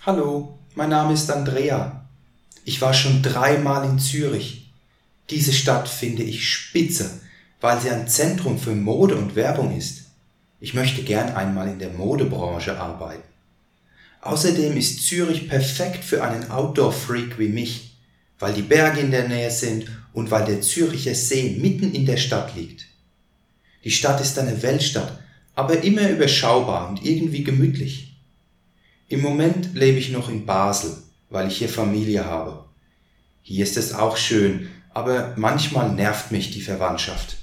Hallo, mein Name ist Andrea. Ich war schon 3-mal in Zürich. Diese Stadt finde ich spitze, weil sie ein Zentrum für Mode und Werbung ist. Ich möchte gern einmal in der Modebranche arbeiten. Außerdem ist Zürich perfekt für einen Outdoor-Freak wie mich, weil die Berge in der Nähe sind und weil der Züricher See mitten in der Stadt liegt. Die Stadt ist eine Weltstadt, aber immer überschaubar und irgendwie gemütlich. Im Moment lebe ich noch in Basel, weil ich hier Familie habe. Hier ist es auch schön, aber manchmal nervt mich die Verwandtschaft.